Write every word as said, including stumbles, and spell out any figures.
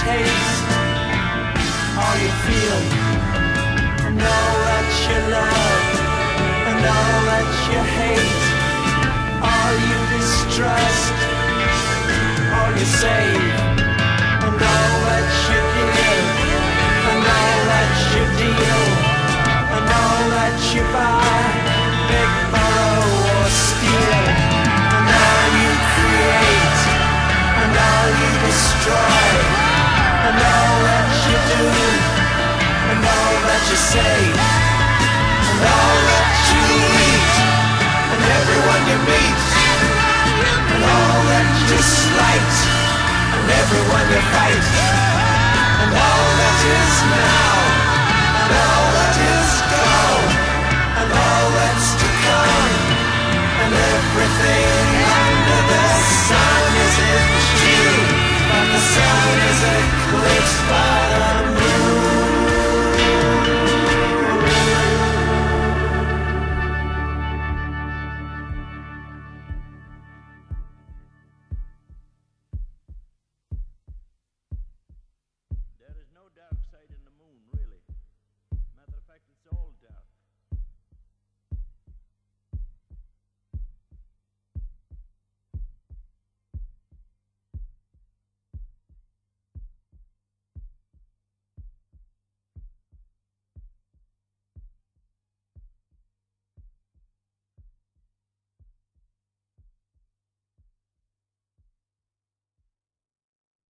taste, all you feel, and all that you love, and all that you hate, all you distrust, all you save, and all that you give, and all that you deal, and all that you buy, big, borrow or steal, and all you create, and all you destroy, and all that you do, and all that you say, and all that you eat, and everyone you meet, and all that you slight, and everyone you fight, and all that is now.